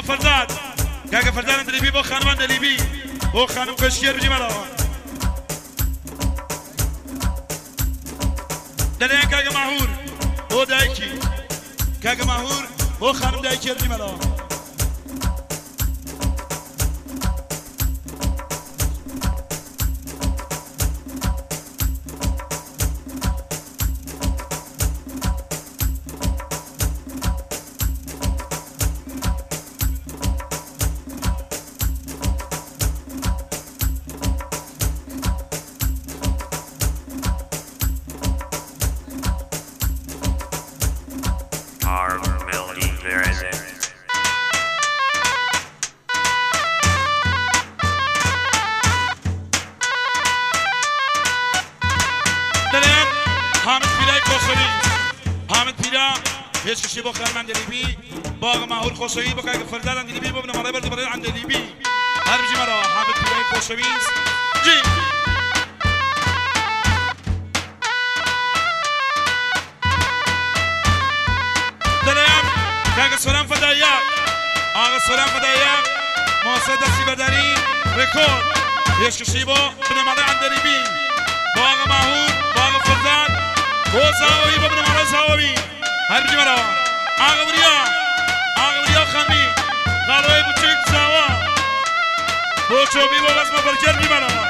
باقا فرزاد كاكا فرزاد اندليبي بو خانم اندليبي بو خانم كشكير بجي مراوا دلين كاكا ماهور بو دايكي كاكا ماهور بو خانم دايكي بجي مراوا يشكي بو خان اندليبي باغ ماهور خوشوي بو كاك فردان اندليبي بو بن مريبر دبرين اندليبي هربجي مروا حامد بيلاي خوشويز جي دليان كاك سلام فدايا آغا سلام فدايا موسى دستي بدري ريكورد يشكي بو بن مريبر اندليبي باغ ماهور باغ فردان بو زاوي بو بن مريبر زاوي هربجي مروا آغوریا خامی قروی بچیک زاوا بو چوبی بو بس مبرکر میبرا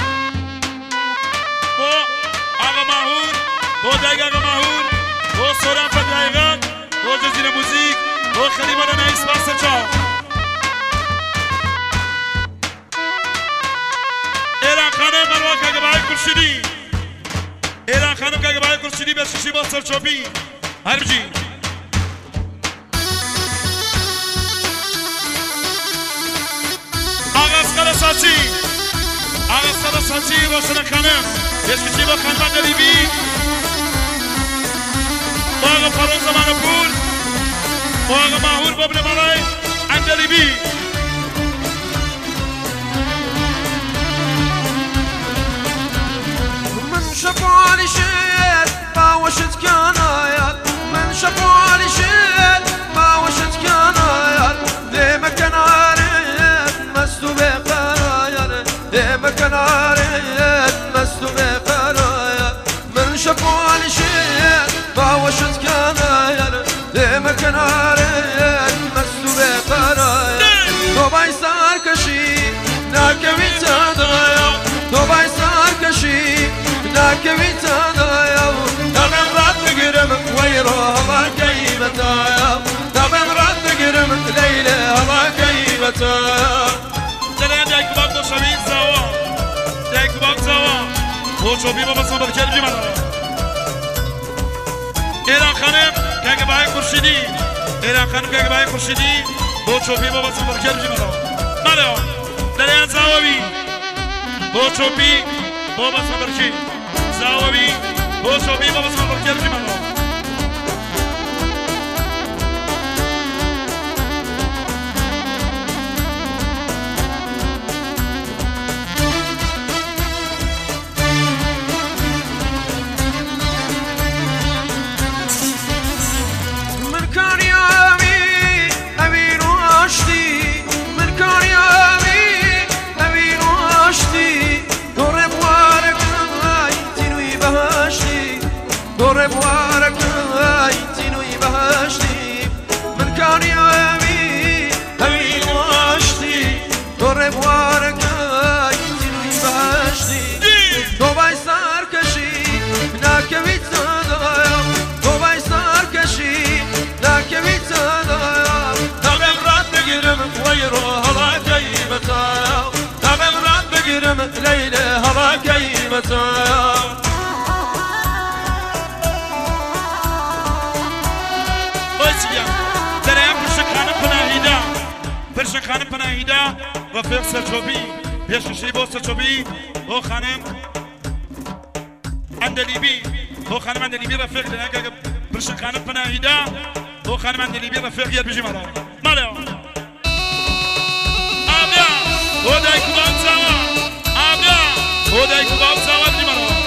بو آغا ماهور بو دایگ آغا ماهور بو سوران فدایگان بو جزیره موزیک بو خلیبان نایس باسه چاو ایران خانم مروا که بای کرشیدی ایران خانم که بای کرشیدی بسیشی با سر چوبی هربجی آغاز ساچی روشن خانم یشکشی با خانم اندلیبی با آغا فرون زمان پول با آغا ماهور بابن مرای اندلیبی من شفالي شيل باوشت كان آيات من شفالي شيل باوشت كان آيات ديما كان عارف مستو بقرايا ديما كان عارف مستو بقرايا من شفالي شيل باوشت كان آيات ديما كان عارف مستو بقرايا تو باي سار كشي ناكمي تدايا تو باي سار كشي ناكمي تدايا دبن رات قرم ويرو الله كيبتايا دبن رات قرم ليلة الله كيبتايا دلين دايك باق شبيز زوا دايك باق زوا بو چوبی با بس مبرکر بجی مرا ایران خانم که بای خورشیدی ایران خانم که بای خورشیدی بو چوبی با بس مبرکر بجی مرا مرا دلين زاوی بو چوبی با بس مبرکر زاوی بو چوبی با بس مبرکر بجی مرا ليلة هلا كيمتها ويسيا دريم برشخانم پناهیدا برشخانم پناهیدا رفیق سرچوبی پیشکشی با سرچوبی او خانم اندلیبی او خانم اندلیبی رفیق درنگ برشخانم پناهیدا او خانم اندلیبی رفیق یر بجی مرا مرا آبیا او دای کباب زوا آبیا او دای کباب زوا بجی مرا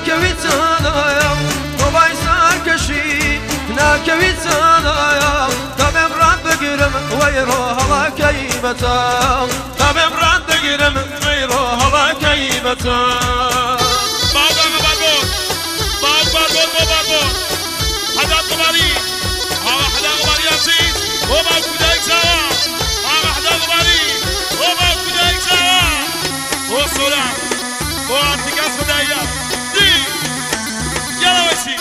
ناكوي تنايا وباي ساكشي ناكوي تنايا تبم رد قرم ويروح الله كيبتا تبم رد قرم ويروح الله كيبتا حدا غباري حدا غباري عزيز وما كودايك سوا حدا غباري وما كودايك سوا وصولا وانتكاس بدايا دي يلا ويسي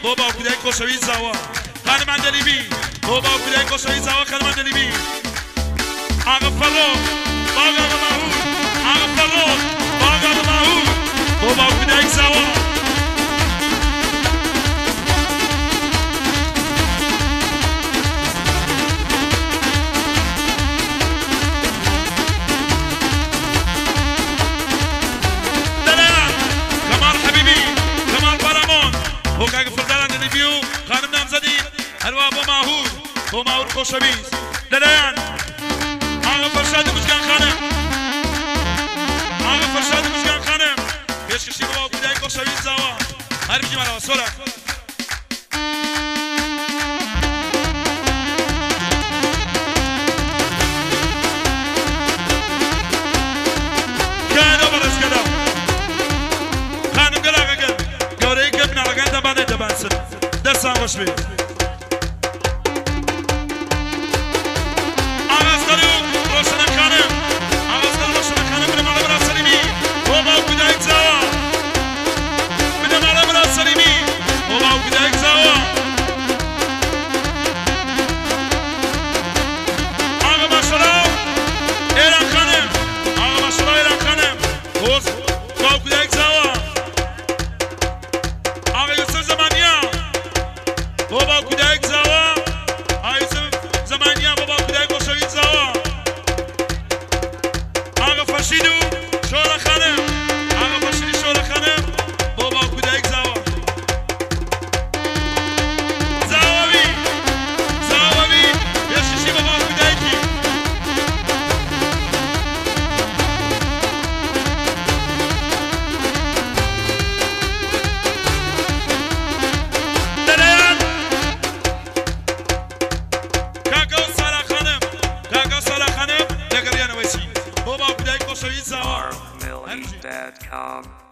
بۆ باوکودای کۆشەوی زاوە خانمان دەلیبی بۆ باوکودای کۆشەوی زاوە خانمان دەلیبی ئاغا فەڕۆ باغا بەماهور ئاغا فەڕۆ باغا بەماهور بۆ باوکودای زاوە وكاك فردان اللي بيو خانم نامزدي هلوا بو ماهور خوشبيز دليان آغا فرشاد مشكان خانم آغا فرشاد مشكان خانم بيش كشي بابا بداي خوشبيز زاوا هاري بجي مالا سولا كانو برش كدا خانم قلاغا قل قوري قبنا لغان دباني دبانسن دستان خوش بي آغاز قلو روشنا خانم آغاز قلو روشنا خانم بنا مالا برا سليمي وماو بدايك زاوا بنا مالا برا سليمي وماو بدايك زاوا آغا باشراو ايران خانم آغا باشراو ايران خانم خوز وماو بدايك زاوا بابا کودک زاوا آیوسف زمانیا بابا کودک خوشوید زاوا آقا فرشیدو شورا خانم آقا فرشیدی شورا خانم بابا کودک زاوا زاواوی یشیشی بابا کودکی Armilly.com